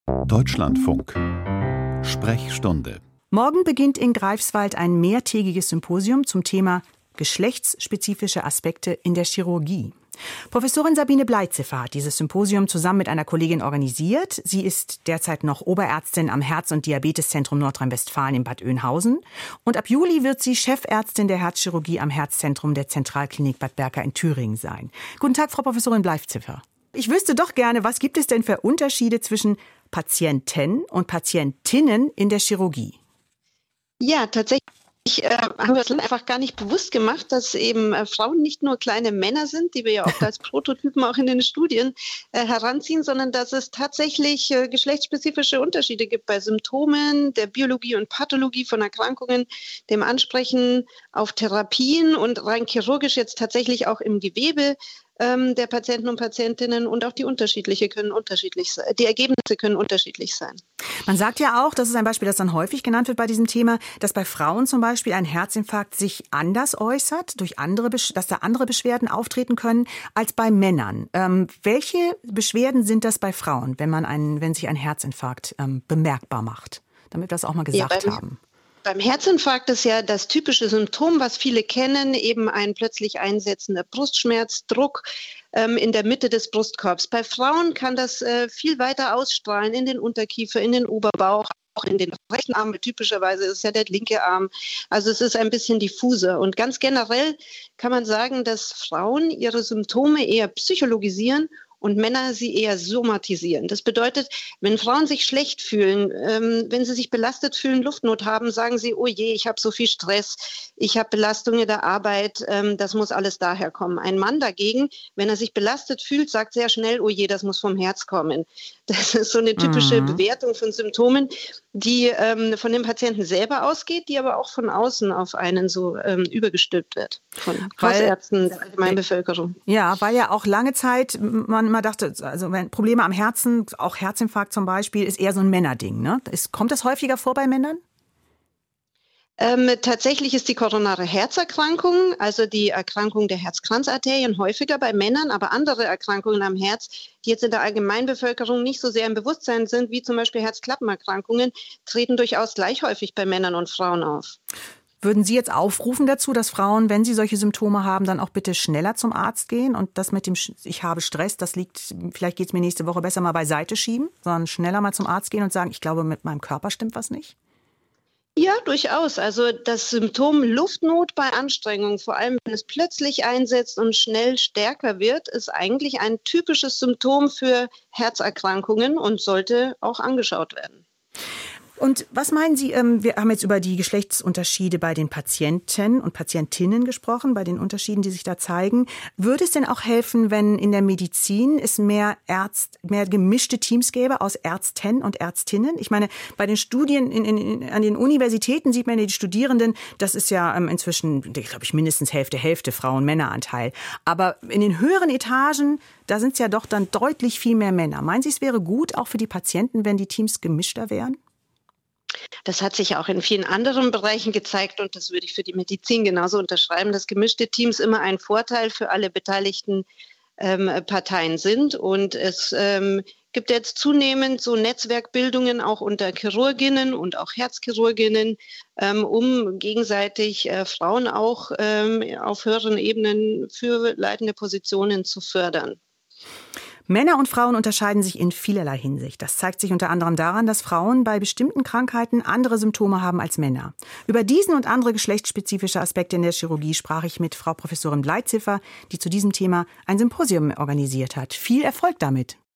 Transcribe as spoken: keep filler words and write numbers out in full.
Deutschlandfunk. Sprechstunde. Morgen beginnt in Greifswald ein mehrtägiges Symposium zum Thema geschlechtsspezifische Aspekte in der Chirurgie. Professorin Sabine Bleitziffer hat dieses Symposium zusammen mit einer Kollegin organisiert. Sie ist derzeit noch Oberärztin am Herz- und Diabeteszentrum Nordrhein-Westfalen in Bad Oeynhausen. Und ab Juli wird sie Chefärztin der Herzchirurgie am Herzzentrum der Zentralklinik Bad Berka in Thüringen sein. Guten Tag, Frau Professorin Bleitziffer. Ich wüsste doch gerne, was gibt es denn für Unterschiede zwischen Patienten und Patientinnen in der Chirurgie? Ja, tatsächlich. Ich äh, habe mir das einfach gar nicht bewusst gemacht, dass eben äh, Frauen nicht nur kleine Männer sind, die wir ja oft als Prototypen auch in den Studien äh, heranziehen, sondern dass es tatsächlich äh, geschlechtsspezifische Unterschiede gibt bei Symptomen, der Biologie und Pathologie von Erkrankungen, dem Ansprechen auf Therapien und rein chirurgisch jetzt tatsächlich auch im Gewebe ähm, der Patienten und Patientinnen, und auch die unterschiedliche können unterschiedlich sein. Die Ergebnisse können unterschiedlich sein. Man sagt ja auch, das ist ein Beispiel, das dann häufig genannt wird bei diesem Thema, dass bei Frauen zum Beispiel ein Herzinfarkt sich anders äußert, durch andere, dass da andere Beschwerden auftreten können als bei Männern. Ähm, welche Beschwerden sind das bei Frauen, wenn man einen, wenn sich ein Herzinfarkt ähm, bemerkbar macht? Damit wir das auch mal gesagt ja, haben. Beim Herzinfarkt ist ja das typische Symptom, was viele kennen, eben ein plötzlich einsetzender Brustschmerz, Druck ähm, in der Mitte des Brustkorbs. Bei Frauen kann das äh, viel weiter ausstrahlen in den Unterkiefer, in den Oberbauch, auch in den rechten Arm. Typischerweise ist es ja der linke Arm. Also es ist ein bisschen diffuser. Und ganz generell kann man sagen, dass Frauen ihre Symptome eher psychologisieren und Männer sie eher somatisieren. Das bedeutet, wenn Frauen sich schlecht fühlen, ähm, wenn sie sich belastet fühlen, Luftnot haben, sagen sie, oh je, ich habe so viel Stress, ich habe Belastungen in der Arbeit, ähm, das muss alles daher kommen. Ein Mann dagegen, wenn er sich belastet fühlt, sagt sehr schnell, oh je, das muss vom Herz kommen. Das ist so eine typische mhm. Bewertung von Symptomen, die ähm, von dem Patienten selber ausgeht, die aber auch von außen auf einen so ähm, übergestülpt wird, von Hausärzten der Allgemeinbevölkerung. Ja, weil ja auch lange Zeit man immer dachte, also wenn Probleme am Herzen, auch Herzinfarkt zum Beispiel, ist eher so ein Männerding. Ne? Ist, kommt das häufiger vor bei Männern? Ähm, tatsächlich ist die koronare Herzerkrankung, also die Erkrankung der Herzkranzarterien, häufiger bei Männern, aber andere Erkrankungen am Herz, die jetzt in der Allgemeinbevölkerung nicht so sehr im Bewusstsein sind, wie zum Beispiel Herzklappenerkrankungen, treten durchaus gleich häufig bei Männern und Frauen auf. Würden Sie jetzt aufrufen dazu, dass Frauen, wenn sie solche Symptome haben, dann auch bitte schneller zum Arzt gehen und das mit dem ich habe Stress, das liegt, vielleicht geht es mir nächste Woche besser, mal beiseite schieben, sondern schneller mal zum Arzt gehen und sagen, ich glaube, mit meinem Körper stimmt was nicht? Ja, durchaus. Also das Symptom Luftnot bei Anstrengung, vor allem wenn es plötzlich einsetzt und schnell stärker wird, ist eigentlich ein typisches Symptom für Herzerkrankungen und sollte auch angeschaut werden. Und was meinen Sie, ähm, wir haben jetzt über die Geschlechtsunterschiede bei den Patienten und Patientinnen gesprochen, bei den Unterschieden, die sich da zeigen. Würde es denn auch helfen, wenn in der Medizin es mehr Ärzt, mehr gemischte Teams gäbe aus Ärzten und Ärztinnen? Ich meine, bei den Studien in, in, an den Universitäten sieht man ja die Studierenden, das ist ja ähm, inzwischen, glaube ich, mindestens Hälfte, Hälfte Frauen-Männer-Anteil. Aber in den höheren Etagen, da sind es ja doch dann deutlich viel mehr Männer. Meinen Sie, es wäre gut, auch für die Patienten, wenn die Teams gemischter wären? Das hat sich auch in vielen anderen Bereichen gezeigt und das würde ich für die Medizin genauso unterschreiben, dass gemischte Teams immer ein Vorteil für alle beteiligten ähm, Parteien sind. Und es ähm, gibt jetzt zunehmend so Netzwerkbildungen auch unter Chirurginnen und auch Herzchirurginnen, ähm, um gegenseitig äh, Frauen auch ähm, auf höheren Ebenen für leitende Positionen zu fördern. Männer und Frauen unterscheiden sich in vielerlei Hinsicht. Das zeigt sich unter anderem daran, dass Frauen bei bestimmten Krankheiten andere Symptome haben als Männer. Über diesen und andere geschlechtsspezifische Aspekte in der Chirurgie sprach ich mit Frau Professorin Bleitziffer, die zu diesem Thema ein Symposium organisiert hat. Viel Erfolg damit!